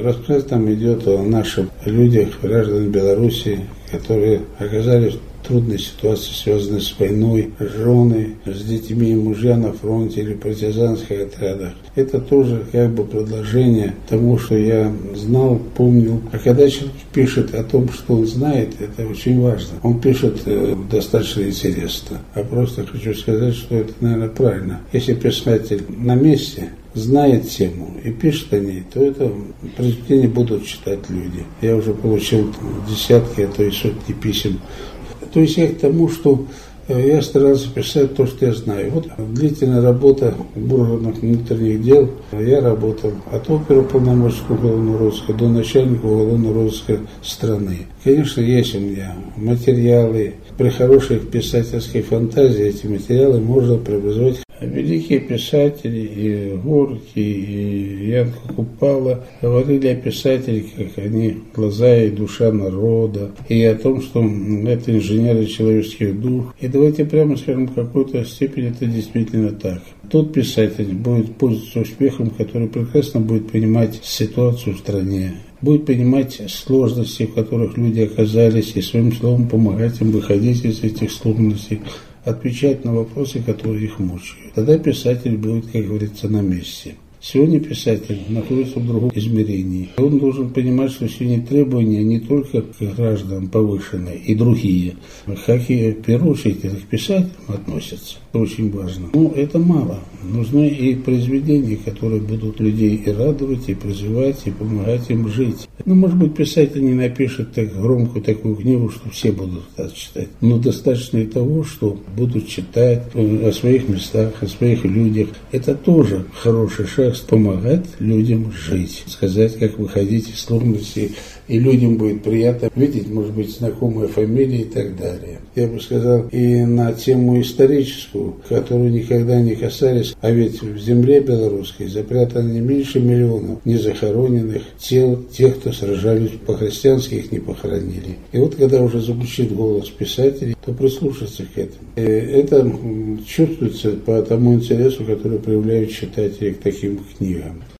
Рассказ там идет о наших людях, граждан Беларуси, которые оказались в трудной ситуации, связанной с войной, жены, с детьми и мужья на фронте или партизанских отрядах. Это тоже как бы продолжение тому, что я знал, помнил. А когда человек пишет о том, что он знает, это очень важно. Он пишет достаточно интересно. А просто хочу сказать, что это, наверное, правильно. Если писатель на месте знает тему и пишет о ней, то это произведение будут читать люди. Я уже получил десятки, а то и сотни писем. То есть я к тому, что я старался писать то, что я знаю. Вот длительная работа в органах внутренних дел. Я работал от оперуполномоченного уголовного розыска до начальника уголовного розыска страны. Конечно, есть у меня материалы. При хорошей писательской фантазии эти материалы можно преобразовать. Великие писатели, и Горький, и Ян Купала говорили о писателях, как они глаза и душа народа, и о том, что это инженеры человеческих душ. И давайте прямо скажем, в какой-то степени это действительно так. Тот писатель будет пользоваться успехом, который прекрасно будет понимать ситуацию в стране, будет понимать сложности, в которых люди оказались, и своим словом помогать им выходить из этих сложностей, отвечать на вопросы, которые их мучают. Тогда писатель будет, как говорится, на месте. Сегодня писатель находится в другом измерении. Он должен понимать, что сегодня требования не только к гражданам повышенные и другие, как и в первую очередь к писателям относятся. Это очень важно. Но это мало. Нужны и произведения, которые будут людей и радовать, и призывать, и помогать им жить. Может быть, писатель не напишет так громкую такую книгу, что все будут это читать. Но достаточно и того, что будут читать о своих местах, о своих людях. Это тоже хороший шаг, помогать людям жить, сказать, как выходить из сложностей, и людям будет приятно видеть, может быть, знакомые фамилии и так далее. Я бы сказал, и на тему историческую, которую никогда не касались, а ведь в земле белорусской запрятано не меньше миллионов незахороненных тел тех, кто сражались по-христиански, их не похоронили. И вот когда уже звучит голос писателей, то прислушаться к этому. И это чувствуется по тому интересу, который проявляют читатели к таким книгам.